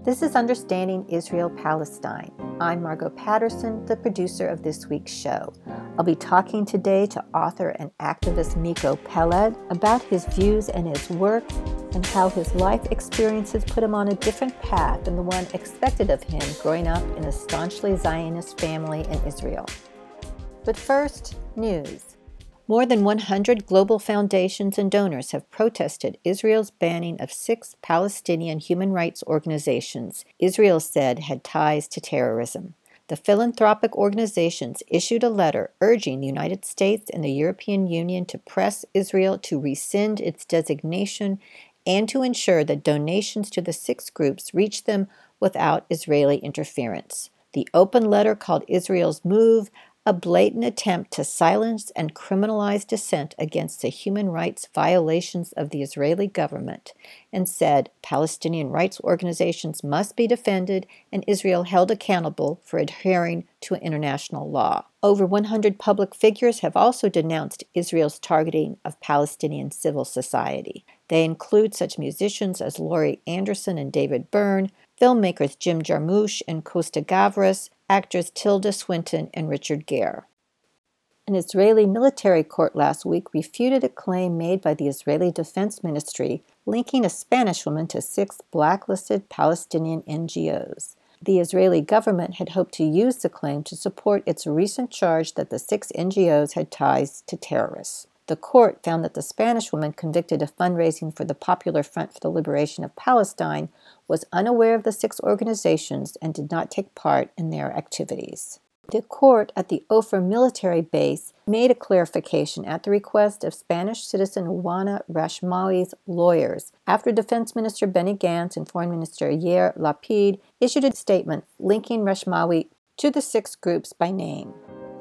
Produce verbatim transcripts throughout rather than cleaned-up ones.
This is Understanding Israel-Palestine. I'm Margot Patterson, the producer of this week's show. I'll be talking today to author and activist Miko Peled about his views and his work and how his life experiences put him on a different path than the one expected of him growing up in a staunchly Zionist family in Israel. But first, news. More than one hundred global foundations and donors have protested Israel's banning of six Palestinian human rights organizations Israel said had ties to terrorism. The philanthropic organizations issued a letter urging the United States and the European Union to press Israel to rescind its designation and to ensure that donations to the six groups reach them without Israeli interference. The open letter called Israel's move a blatant attempt to silence and criminalize dissent against the human rights violations of the Israeli government, and said Palestinian rights organizations must be defended and Israel held accountable for adhering to international law. Over one hundred public figures have also denounced Israel's targeting of Palestinian civil society. They include such musicians as Laurie Anderson and David Byrne, filmmakers Jim Jarmusch and Costa Gavras, actors Tilda Swinton and Richard Gere. An Israeli military court last week refuted a claim made by the Israeli Defense Ministry linking a Spanish woman to six blacklisted Palestinian N G Os. The Israeli government had hoped to use the claim to support its recent charge that the six N G Os had ties to terrorists. The court found that the Spanish woman convicted of fundraising for the Popular Front for the Liberation of Palestine was unaware of the six organizations and did not take part in their activities. The court at the Ofer military base made a clarification at the request of Spanish citizen Juana Rashmawi's lawyers after Defense Minister Benny Gantz and Foreign Minister Yair Lapid issued a statement linking Rashmawi to the six groups by name.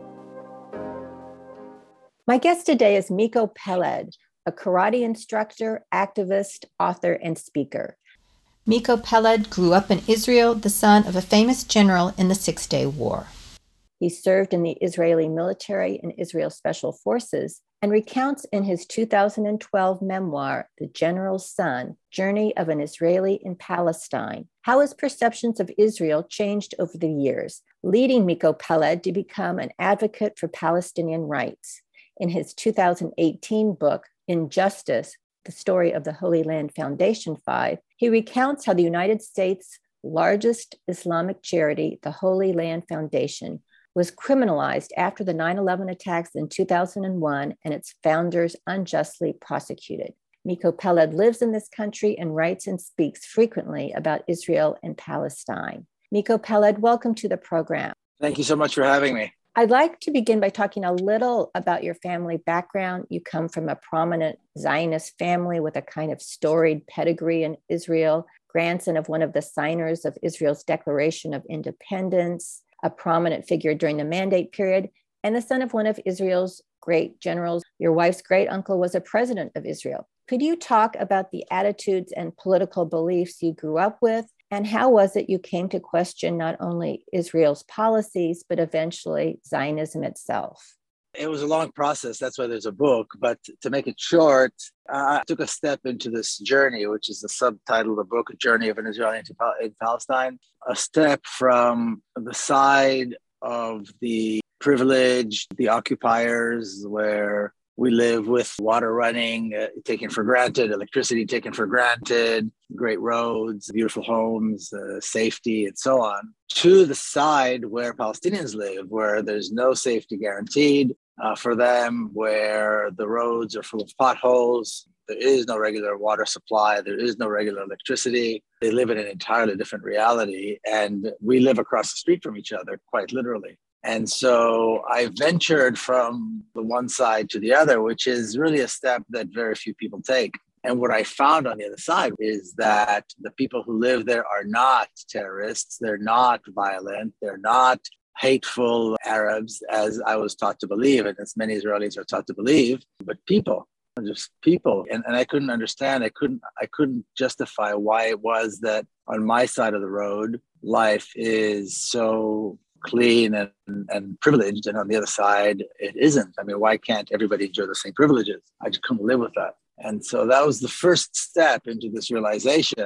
My guest today is Miko Peled, a karate instructor, activist, author, and speaker. Miko Peled grew up in Israel, the son of a famous general in the Six-Day War. He served in the Israeli military and Israel Special Forces and recounts in his two thousand twelve memoir, The General's Son, Journey of an Israeli in Palestine, how his perceptions of Israel changed over the years, leading Miko Peled to become an advocate for Palestinian rights. In his two thousand eighteen book, Injustice, The Story of the Holy Land Foundation Five, he recounts how the United States' largest Islamic charity, the Holy Land Foundation, was criminalized after the nine eleven attacks in two thousand one and its founders unjustly prosecuted. Miko Peled lives in this country and writes and speaks frequently about Israel and Palestine. Miko Peled, welcome to the program. Thank you so much for having me. I'd like to begin by talking a little about your family background. You come from a prominent Zionist family with a kind of storied pedigree in Israel, grandson of one of the signers of Israel's Declaration of Independence, a prominent figure during the Mandate period, and the son of one of Israel's great generals. Your wife's great uncle was a president of Israel. Could you talk about the attitudes and political beliefs you grew up with? And how was it you came to question not only Israel's policies, but eventually Zionism itself? It was a long process. That's why there's a book. But to make it short, uh, I took a step into this journey, which is the subtitle of the book, A Journey of an Israeli in Palestine, a step from the side of the privileged, the occupiers, where we live with water running, uh, taken for granted, electricity taken for granted, great roads, beautiful homes, uh, safety, and so on, to the side where Palestinians live, where there's no safety guaranteed uh, for them, where the roads are full of potholes, there is no regular water supply, there is no regular electricity. They live in an entirely different reality, and we live across the street from each other, quite literally. And so I ventured from the one side to the other, which is really a step that very few people take. And what I found on the other side is that the people who live there are not terrorists. They're not violent. They're not hateful Arabs, as I was taught to believe, and as many Israelis are taught to believe, but people, just people. And, and I couldn't understand, I couldn't, I couldn't justify why it was that on my side of the road, life is so clean and, and privileged, and on the other side, it isn't. I mean, why can't everybody enjoy the same privileges? I just couldn't live with that. And so that was the first step into this realization.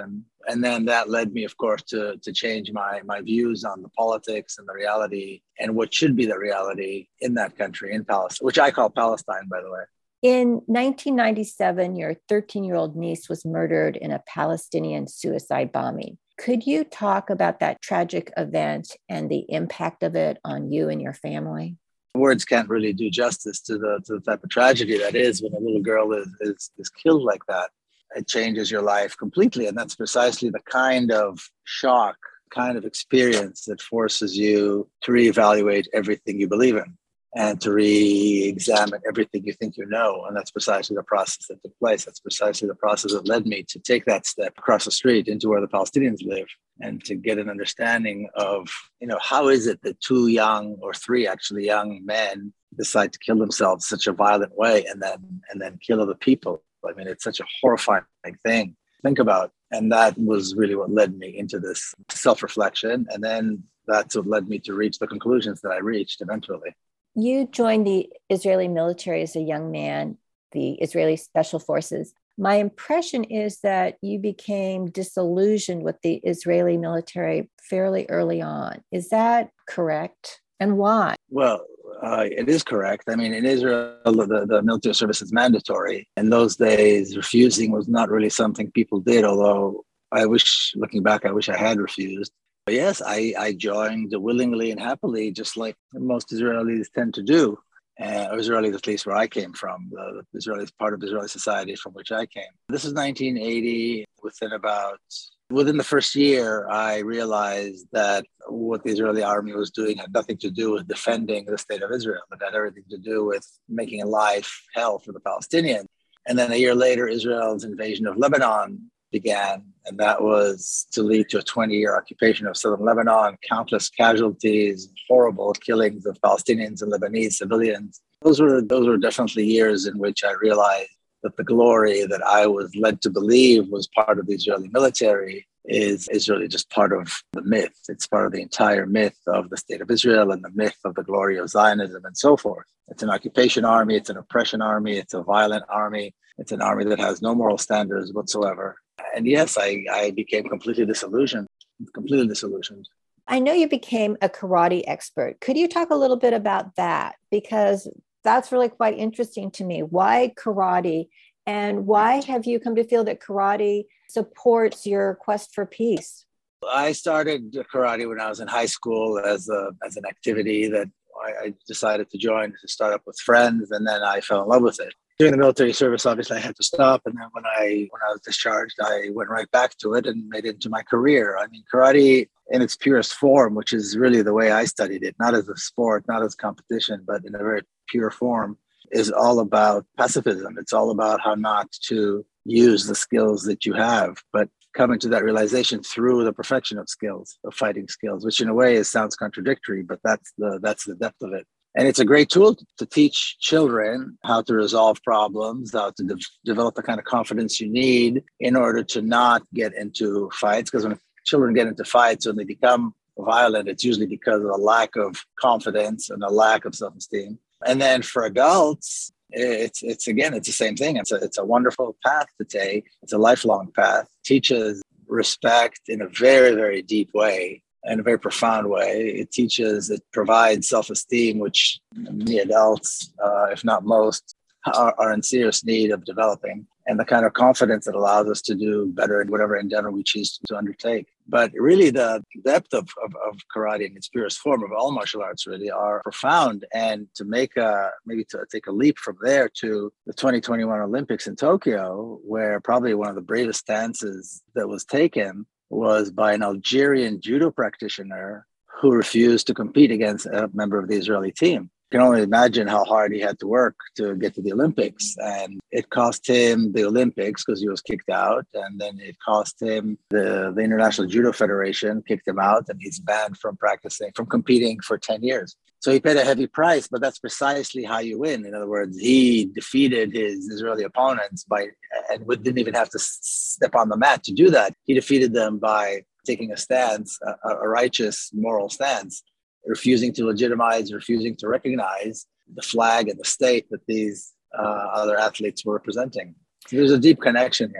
And then that led me, of course, to, to change my, my views on the politics and the reality and what should be the reality in that country, in Palestine, which I call Palestine, by the way. In nineteen ninety-seven, your thirteen-year-old niece was murdered in a Palestinian suicide bombing. Could you talk about that tragic event and the impact of it on you and your family? Words can't really do justice to the, to the type of tragedy that is when a little girl is, is, is killed like that. It changes your life completely. And that's precisely the kind of shock, kind of experience that forces you to reevaluate everything you believe in and to re-examine everything you think you know. And that's precisely the process that took place. That's precisely the process that led me to take that step across the street into where the Palestinians live and to get an understanding of, you know, how is it that two young or three actually young men decide to kill themselves in such a violent way and then and then kill other people? I mean, it's such a horrifying thing to think about. And that was really what led me into this self-reflection. And then that's what led me to reach the conclusions that I reached eventually. You joined the Israeli military as a young man, the Israeli Special Forces. My impression is that you became disillusioned with the Israeli military fairly early on. Is that correct? And why? Well, Uh, it is correct. I mean, in Israel, the, the military service is mandatory. In those days, refusing was not really something people did, although I wish, looking back, I wish I had refused. But yes, I, I joined willingly and happily, just like most Israelis tend to do. Uh, Israelis, at least where I came from, the, the Israelis, part of Israeli society from which I came. This is nineteen eighty. Within about Within the first year, I realized that what the Israeli army was doing had nothing to do with defending the state of Israel. It had everything to do with making a life hell for the Palestinians. And then a year later, Israel's invasion of Lebanon began, and that was to lead to a twenty-year occupation of southern Lebanon, countless casualties, horrible killings of Palestinians and Lebanese civilians. Those were, those were definitely years in which I realized that the glory that I was led to believe was part of the Israeli military is, is really just part of the myth. It's part of the entire myth of the state of Israel and the myth of the glory of Zionism and so forth. It's an occupation army. It's an oppression army. It's a violent army. It's an army that has no moral standards whatsoever. And yes, I, I became completely disillusioned, completely disillusioned. I know you became a karate expert. Could you talk a little bit about that? Because that's really quite interesting to me. Why karate? And why have you come to feel that karate supports your quest for peace? I started karate when I was in high school as a as an activity that I, I decided to join to start up with friends, and then I fell in love with it. During the military service, obviously, I had to stop, and then when I when I was discharged, I went right back to it and made it into my career. I mean, karate in its purest form, which is really the way I studied it, not as a sport, not as competition, but in a very pure form, is all about pacifism. It's all about how not to use the skills that you have, but coming to that realization through the perfection of skills, of fighting skills, which in a way is, sounds contradictory, but that's the that's the depth of it. And it's a great tool to teach children how to resolve problems, how to de- develop the kind of confidence you need in order to not get into fights. Because when children get into fights, when they become violent, it's usually because of a lack of confidence and a lack of self-esteem. And then for adults, it's it's again, it's the same thing. It's a, it's a wonderful path to take. It's a lifelong path. It teaches respect in a very, very deep way, in a very profound way. It teaches, it provides self-esteem, which many adults, uh, if not most, are, are in serious need of developing, and the kind of confidence that allows us to do better in whatever endeavor we choose to undertake. But really the depth of, of, of karate in its purest form, of all martial arts really, are profound. And to make a, maybe to take a leap from there to the twenty twenty-one Olympics in Tokyo, where probably one of the bravest stances that was taken was by an Algerian judo practitioner who refused to compete against a member of the Israeli team. You can only imagine how hard he had to work to get to the Olympics. And it cost him the Olympics because he was kicked out. And then it cost him the, the International Judo Federation kicked him out, and he's banned from practicing, from competing for ten years. So he paid a heavy price, but that's precisely how you win. In other words, he defeated his Israeli opponents by, and didn't even have to step on the mat to do that. He defeated them by taking a stance, a, a righteous moral stance, refusing to legitimize, refusing to recognize the flag and the state that these uh, other athletes were representing. So there's a deep connection here.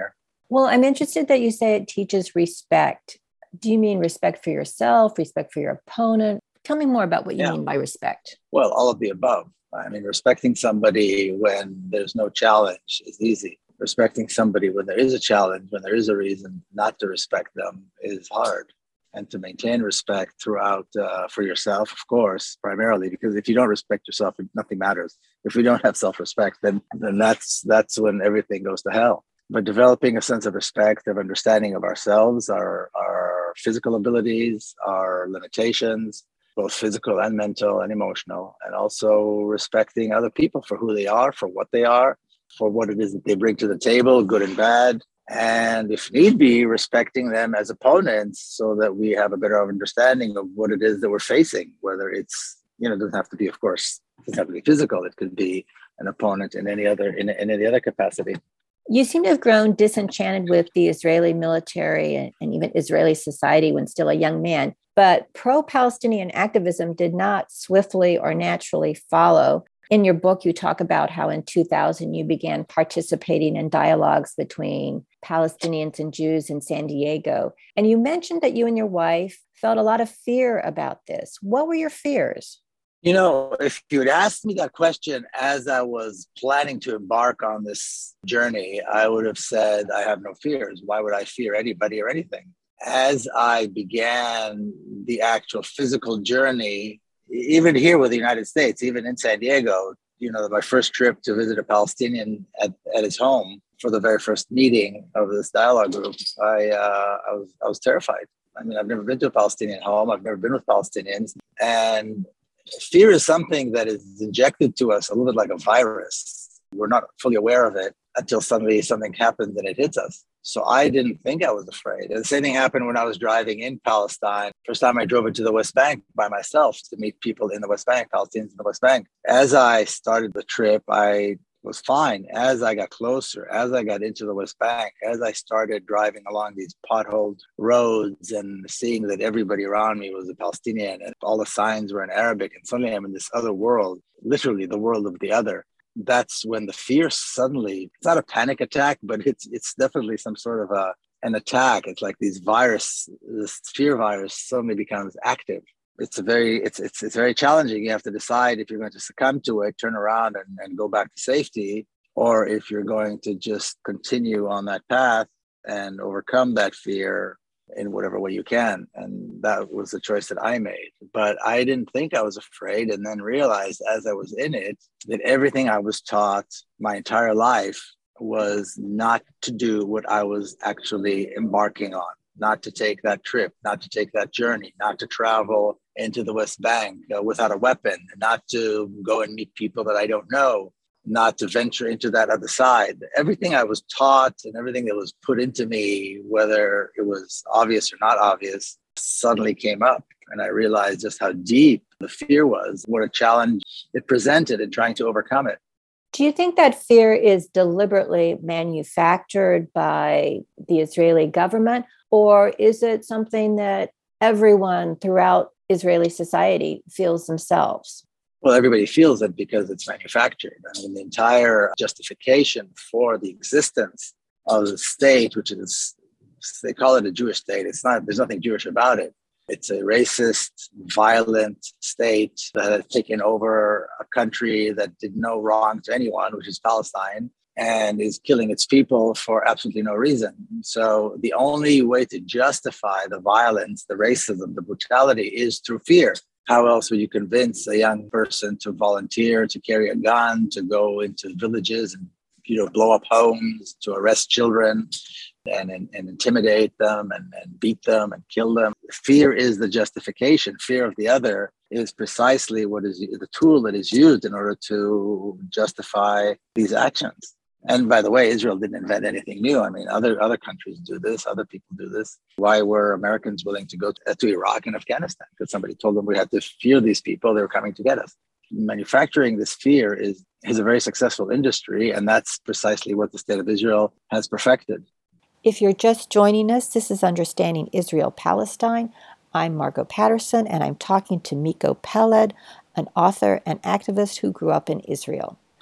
Well, I'm interested that you say it teaches respect. Do you mean respect for yourself, respect for your opponent? Tell me more about what you Yeah. mean by respect. Well, all of the above. I mean, respecting somebody when there's no challenge is easy. Respecting somebody when there is a challenge, when there is a reason not to respect them, is hard. And to maintain respect throughout uh, for yourself, of course, primarily, because if you don't respect yourself, nothing matters. If we don't have self-respect, then then that's that's when everything goes to hell. But developing a sense of respect, of understanding of ourselves, our our physical abilities, our limitations, both physical and mental and emotional, and also respecting other people for who they are, for what they are, for what it is that they bring to the table, good and bad. And if need be, respecting them as opponents so that we have a better understanding of what it is that we're facing, whether it's, you know, it doesn't have to be, of course, it doesn't have to be physical. It could be an opponent in any other, in, in any other capacity. You seem to have grown disenchanted with the Israeli military and, and even Israeli society when still a young man. But pro-Palestinian activism did not swiftly or naturally follow. In your book, you talk about how in two thousand you began participating in dialogues between Palestinians and Jews in San Diego. And you mentioned that you and your wife felt a lot of fear about this. What were your fears? You know, if you had asked me that question as I was planning to embark on this journey, I would have said, I have no fears. Why would I fear anybody or anything? As I began the actual physical journey, even here with the United States, even in San Diego, you know, my first trip to visit a Palestinian at, at his home for the very first meeting of this dialogue group, I, uh, I was I was terrified. I mean, I've never been to a Palestinian home. I've never been with Palestinians. And fear is something that is injected to us a little bit like a virus. We're not fully aware of it until suddenly something happens and it hits us. So I didn't think I was afraid. And the same thing happened when I was driving in Palestine. First time I drove into the West Bank by myself to meet people in the West Bank, Palestinians in the West Bank. As I started the trip, I was fine. As I got closer, as I got into the West Bank, as I started driving along these potholed roads and seeing that everybody around me was a Palestinian and all the signs were in Arabic, and suddenly I'm in this other world, literally the world of the other. That's when the fear suddenly, it's not a panic attack, but it's it's definitely some sort of a an attack. It's like these virus, this fear virus suddenly becomes active. It's a very, it's it's it's very challenging. You have to decide if you're going to succumb to it, turn around and, and go back to safety, or if you're going to just continue on that path and overcome that fear in whatever way you can. And that was the choice that I made. But I didn't think I was afraid, and then realized as I was in it that everything I was taught my entire life was not to do what I was actually embarking on, not to take that trip, not to take that journey, not to travel into the West Bank uh, without a weapon, not to go and meet people that I don't know, not to venture into that other side. Everything I was taught and everything that was put into me, whether it was obvious or not obvious, suddenly came up. And I realized just how deep the fear was, what a challenge it presented in trying to overcome it. Do you think that fear is deliberately manufactured by the Israeli government, or is it something that everyone throughout Israeli society feels themselves? Well, everybody feels it because it's manufactured. I mean, the entire justification for the existence of the state, which is, they call it a Jewish state. It's not, there's nothing Jewish about it. It's a racist, violent state that has taken over a country that did no wrong to anyone, which is Palestine, and is killing its people for absolutely no reason. So the only way to justify the violence, the racism, the brutality is through fear. How else would you convince a young person to volunteer, to carry a gun, to go into villages and, you know, blow up homes, to arrest children and, and, and intimidate them and, and beat them and kill them? Fear is the justification. Fear of the other is precisely what is the tool that is used in order to justify these actions. And by the way, Israel didn't invent anything new. I mean, other other countries do this. Other people do this. Why were Americans willing to go to, to Iraq and Afghanistan? Because somebody told them we had to fear these people. They were coming to get us. Manufacturing this fear is, is a very successful industry. And that's precisely what the state of Israel has perfected. If you're just joining us, this is Understanding Israel-Palestine. I'm Margot Patterson, and I'm talking to Miko Peled, an author and activist who grew up in Israel.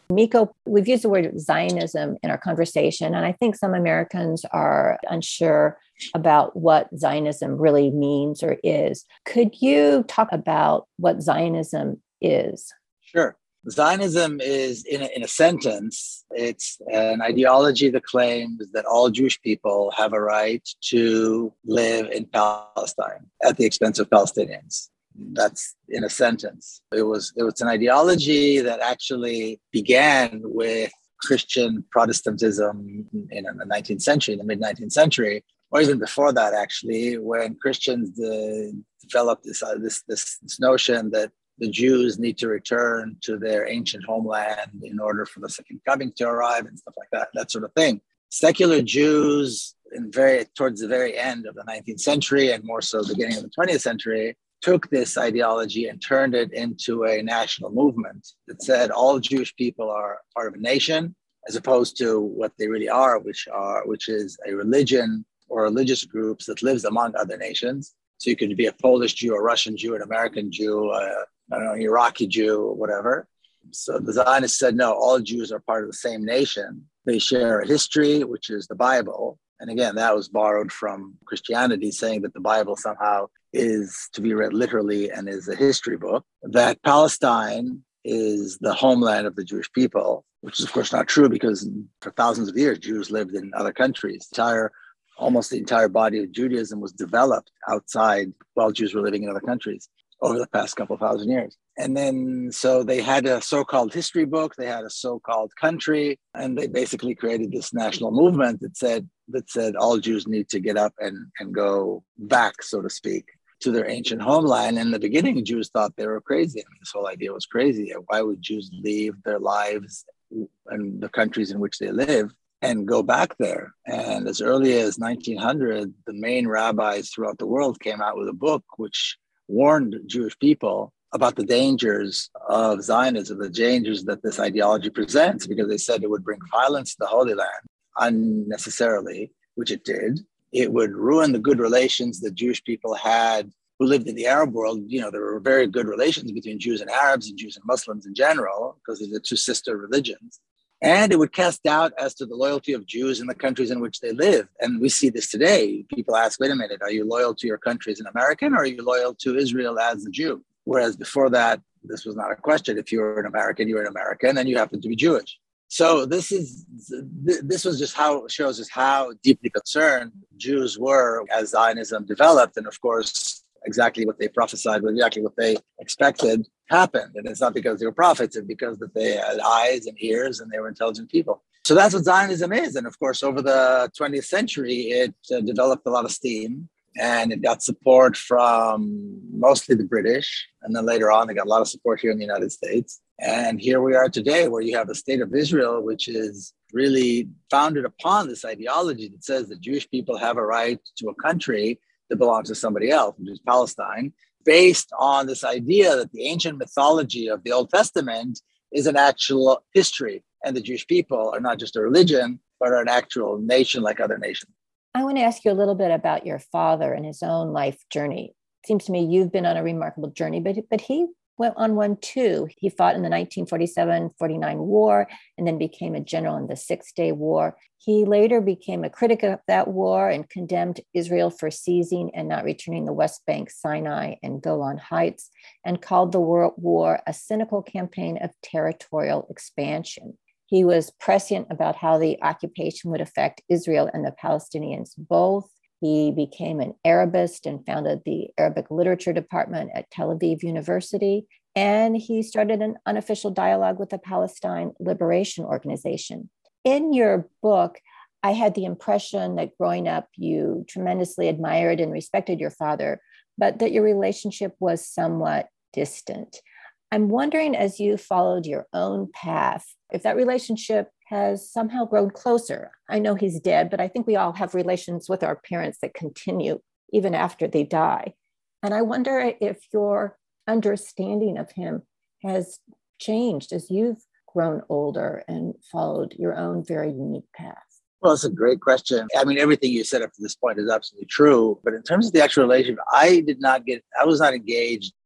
Miko, we've used the word Zionism in our conversation, and I think some Americans are unsure about what Zionism really means or is. Could you talk about what Zionism is? Sure. Zionism is, in a, in a sentence, it's an ideology that claims that all Jewish people have a right to live in Palestine at the expense of Palestinians. That's in a sentence. It was it was an ideology that actually began with Christian Protestantism in the nineteenth century, in the mid nineteenth century, or even before that, actually, when Christians uh, developed this, uh, this this this notion that the Jews need to return to their ancient homeland in order for the second coming to arrive and stuff like that, that sort of thing. Secular Jews, in very towards the very end of the nineteenth century, and more so beginning of the twentieth century, took this ideology and turned it into a national movement that said all Jewish people are part of a nation, as opposed to what they really are, which are which is a religion or religious groups that lives among other nations. So you could be a Polish Jew, a Russian Jew, an American Jew, a, I don't know, Iraqi Jew, or whatever. So the Zionists said, no, all Jews are part of the same nation. They share a history, which is the Bible. And again, that was borrowed from Christianity, saying that the Bible somehow is to be read literally and is a history book, that Palestine is the homeland of the Jewish people, which is of course not true because for thousands of years, Jews lived in other countries. The entire, almost the entire body of Judaism was developed outside while Jews were living in other countries over the past couple of thousand years. And then, so they had a so-called history book, they had a so-called country, and they basically created this national movement that said, that said all Jews need to get up and, and go back, so to speak, to their ancient homeland. In the beginning, Jews thought they were crazy. I mean, this whole idea was crazy. Why would Jews leave their lives and the countries in which they live and go back there? And as early as nineteen hundred, the main rabbis throughout the world came out with a book which warned Jewish people about the dangers of Zionism, the dangers that this ideology presents, because they said it would bring violence to the Holy Land unnecessarily, which it did. It would ruin the good relations that Jewish people had who lived in the Arab world. You know, there were very good relations between Jews and Arabs and Jews and Muslims in general, because they're the two sister religions. And it would cast doubt as to the loyalty of Jews in the countries in which they live. And we see this today. People ask, wait a minute, are you loyal to your country as an American, or are you loyal to Israel as a Jew? Whereas before that, this was not a question. If you were an American, you were an American, and you happen to be Jewish. So this is this was just how shows us how deeply concerned Jews were as Zionism developed. And of course, exactly what they prophesied, exactly what they expected happened. And it's not because they were prophets, it's because that they had eyes and ears and they were intelligent people. So that's what Zionism is. And of course, over the twentieth century, it uh, developed a lot of steam, and it got support from mostly the British. And then later on, they got a lot of support here in the United States. And here we are today, where you have the state of Israel, which is really founded upon this ideology that says that Jewish people have a right to a country that belongs to somebody else, which is Palestine, based on this idea that the ancient mythology of the Old Testament is an actual history, and the Jewish people are not just a religion, but are an actual nation like other nations. I want to ask you a little bit about your father and his own life journey. It seems to me you've been on a remarkable journey, but, but he went on one too. He fought in the nineteen forty-seven forty-nine war and then became a general in the Six-Day War. He later became a critic of that war and condemned Israel for seizing and not returning the West Bank, Sinai, and Golan Heights, and called the war a cynical campaign of territorial expansion. He was prescient about how the occupation would affect Israel and the Palestinians both. He became an Arabist and founded the Arabic Literature Department at Tel Aviv University. And he started an unofficial dialogue with the Palestine Liberation Organization. In your book, I had the impression that growing up, you tremendously admired and respected your father, but that your relationship was somewhat distant. I'm wondering, as you followed your own path, if that relationship has somehow grown closer. I know he's dead, but I think we all have relations with our parents that continue even after they die. And I wonder if your understanding of him has changed as you've grown older and followed your own very unique path. Well, it's a great question. I mean, everything you said up to this point is absolutely true. But in terms of the actual relationship, I did not get, I was not engaged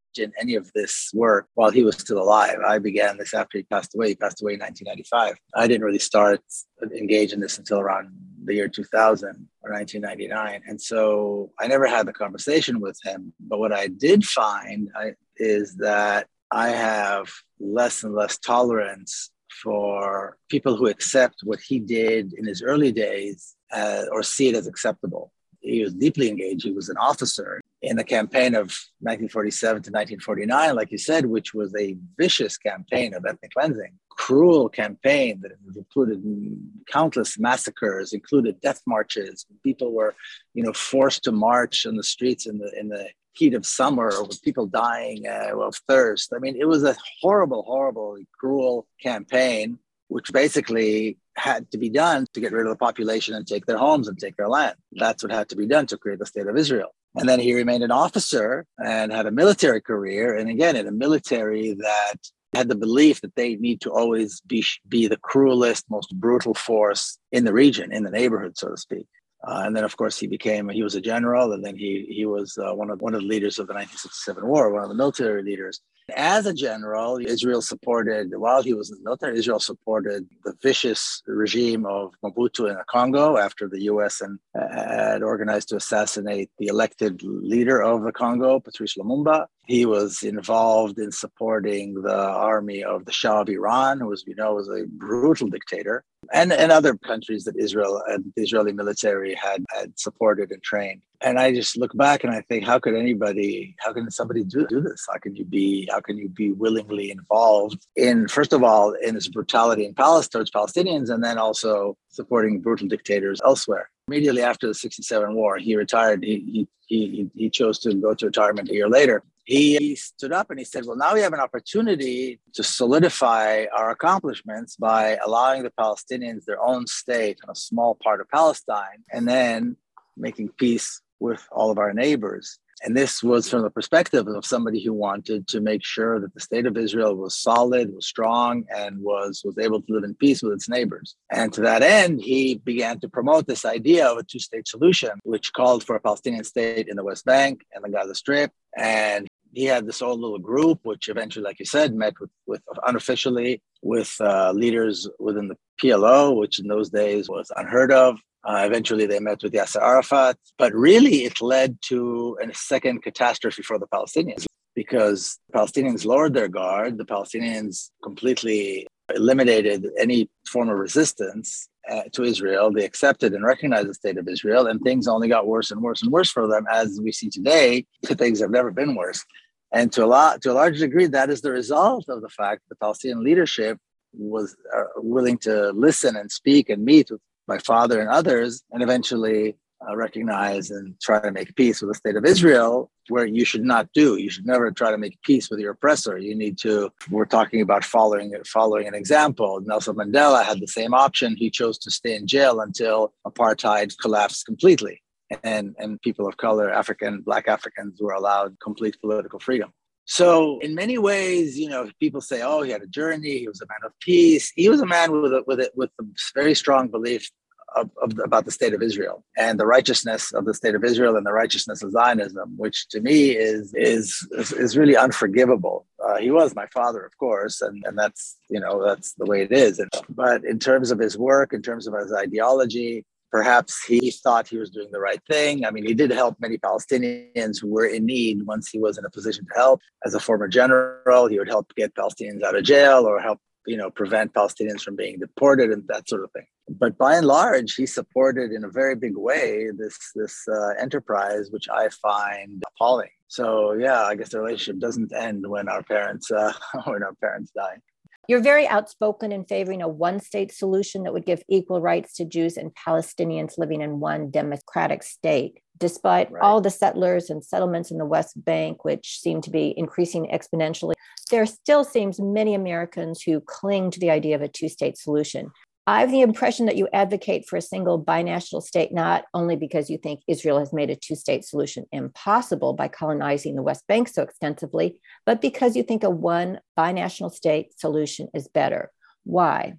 in any of this work while he was still alive. I began this after he passed away. He passed away in nineteen ninety-five. I didn't really start engage in this until around the year two thousand or nineteen ninety-nine. And so I never had the conversation with him. But what I did find I, is that I have less and less tolerance for people who accept what he did in his early days uh, or see it as acceptable. He was deeply engaged. He was an officer in the campaign of nineteen forty-seven to nineteen forty-nine, like you said, which was a vicious campaign of ethnic cleansing, cruel campaign that included countless massacres, included death marches. People were, you know, forced to march on the streets in the in the heat of summer with people dying uh, of thirst. I mean, it was a horrible, horrible, cruel campaign, which basically had to be done to get rid of the population and take their homes and take their land. That's what had to be done to create the state of Israel. And then he remained an officer and had a military career. And again, in a military that had the belief that they need to always be, be the cruelest, most brutal force in the region, in the neighborhood, so to speak. Uh, and then, of course, he became, he was a general, and then he he was uh, one of one of the leaders of the nineteen sixty-seven war, one of the military leaders. As a general, Israel supported, while he was in the military, Israel supported the vicious regime of Mobutu in the Congo after the U S and uh, had organized to assassinate the elected leader of the Congo, Patrice Lumumba. He was involved in supporting the army of the Shah of Iran, who, as we know, was a brutal dictator, and, and other countries that Israel and the Israeli military had, had supported and trained. And I just look back and I think, how could anybody, how can somebody do, do this? How can you be, how can you be willingly involved in, first of all, in this brutality in Palestine towards Palestinians, and then also supporting brutal dictators elsewhere? Immediately after the sixty-seven war, he retired. He, he, he, he chose to go to retirement a year later. He stood up and he said, well, now we have an opportunity to solidify our accomplishments by allowing the Palestinians their own state on a small part of Palestine, and then making peace with all of our neighbors. And this was from the perspective of somebody who wanted to make sure that the state of Israel was solid, was strong, and was, was able to live in peace with its neighbors. And to that end, he began to promote this idea of a two-state solution, which called for a Palestinian state in the West Bank and the Gaza Strip. And he had this old little group, which eventually, like you said, met with, with unofficially with uh, leaders within the P L O, which in those days was unheard of. Uh, eventually, they met with Yasser Arafat. But really, it led to a second catastrophe for the Palestinians, because the Palestinians lowered their guard. The Palestinians completely eliminated any form of resistance uh, to Israel. They accepted and recognized the state of Israel, and things only got worse and worse and worse for them. As we see today, things have never been worse. And to a, lot, to a large degree, that is the result of the fact that the Palestinian leadership was uh, willing to listen and speak and meet with my father and others, and eventually uh, recognize and try to make peace with the state of Israel, where you should not do. You should never try to make peace with your oppressor. You need to, we're talking about following following an example. Nelson Mandela had the same option. He chose to stay in jail until apartheid collapsed completely. And, and people of color, African, Black Africans, were allowed complete political freedom. So in many ways, you know, people say, oh, he had a journey. He was a man of peace. He was a man with a, with a, with a very strong belief Of, of, about the state of Israel and the righteousness of the state of Israel and the righteousness of Zionism, which to me is is is, is really unforgivable. Uh, he was my father, of course, and, and that's, you know, that's the way it is. And, but in terms of his work, in terms of his ideology, perhaps he thought he was doing the right thing. I mean, he did help many Palestinians who were in need once he was in a position to help. As a former general, he would help get Palestinians out of jail or help, you know, prevent Palestinians from being deported and that sort of thing. But by and large, he supported in a very big way this this uh, enterprise, which I find appalling. So yeah, I guess the relationship doesn't end when our parents uh, when our parents die. You're very outspoken in favoring a one-state solution that would give equal rights to Jews and Palestinians living in one democratic state. Despite right. all the settlers and settlements in the West Bank, which seem to be increasing exponentially, there still seems many Americans who cling to the idea of a two-state solution. I have the impression that you advocate for a single binational state, not only because you think Israel has made a two-state solution impossible by colonizing the West Bank so extensively, but because you think a one binational state solution is better. Why?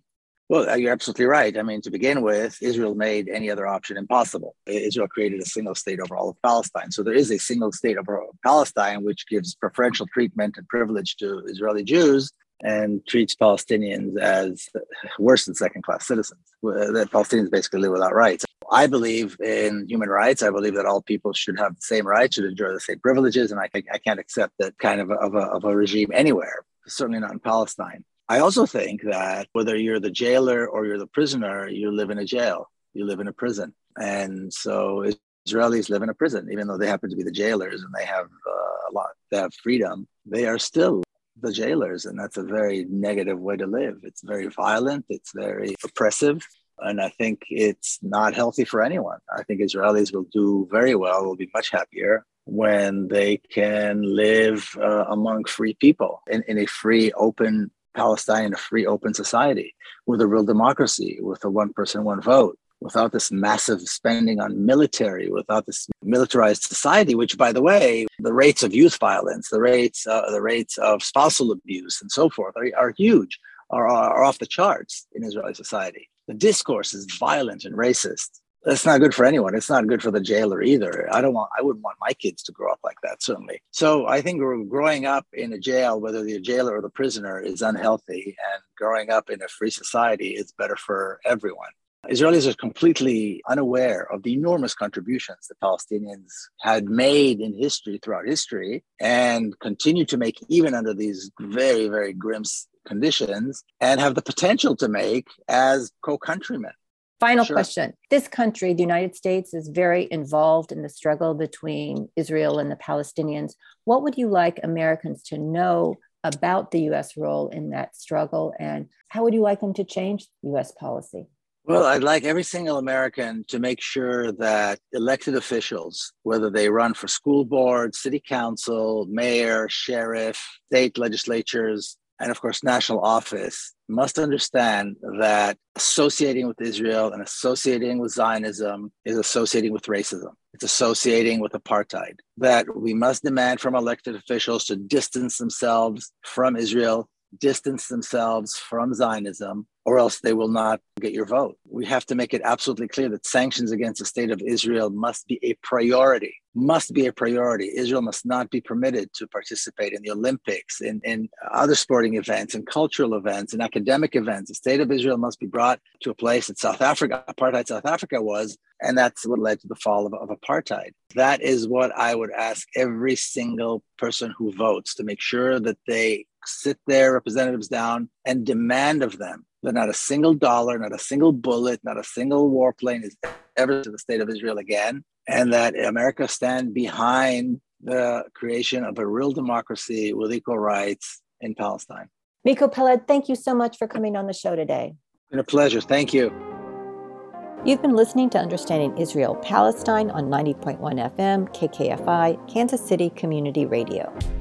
Well, you're absolutely right. I mean, to begin with, Israel made any other option impossible. Israel created a single state over all of Palestine. So there is a single state over Palestine, which gives preferential treatment and privilege to Israeli Jews and treats Palestinians as worse than second-class citizens. That Palestinians basically live without rights. I believe in human rights. I believe that all people should have the same rights, should enjoy the same privileges, and I, I can't accept that kind of a, of, a, of a regime anywhere, certainly not in Palestine. I also think that whether you're the jailer or you're the prisoner, you live in a jail, you live in a prison. And so Israelis live in a prison, even though they happen to be the jailers and they have uh, a lot, they have freedom, they are still the jailers. And that's a very negative way to live. It's very violent, it's very oppressive. And I think it's not healthy for anyone. I think Israelis will do very well, will be much happier when they can live uh, among free people in, in a free, open Palestine, in a free, open society with a real democracy, with a one person, one vote, without this massive spending on military, without this militarized society, which, by the way, the rates of youth violence, the rates, uh, the rates of spousal abuse and so forth are, are huge, are, are off the charts in Israeli society. The discourse is violent and racist. That's not good for anyone. It's not good for the jailer either. I don't want, I wouldn't want my kids to grow up like that, certainly. So I think growing up in a jail, whether the jailer or the prisoner, is unhealthy, and growing up in a free society is better for everyone. Israelis are completely unaware of the enormous contributions the Palestinians had made in history, throughout history, and continue to make even under these very, very grim conditions, and have the potential to make as co-countrymen. Final Sure. question. This country, the United States, is very involved in the struggle between Israel and the Palestinians. What would you like Americans to know about the U S role in that struggle, and how would you like them to change U S policy? Well, I'd like every single American to make sure that elected officials, whether they run for school board, city council, mayor, sheriff, state legislatures, and of course, national office, must understand that associating with Israel and associating with Zionism is associating with racism. It's associating with apartheid. That we must demand from elected officials to distance themselves from Israel, distance themselves from Zionism, or else they will not get your vote. We have to make it absolutely clear that sanctions against the state of Israel must be a priority, must be a priority. Israel must not be permitted to participate in the Olympics, in, in other sporting events, in cultural events, in academic events. The state of Israel must be brought to a place that South Africa, apartheid South Africa was, and that's what led to the fall of, of apartheid. That is what I would ask every single person who votes, to make sure that they sit their representatives down and demand of them that not a single dollar, not a single bullet, not a single warplane is ever to the state of Israel again, and that America stand behind the creation of a real democracy with equal rights in Palestine. Miko Peled, thank you so much for coming on the show today. It's been a pleasure. Thank you. You've been listening to Understanding Israel Palestine on ninety point one F M, K K F I, Kansas City Community Radio.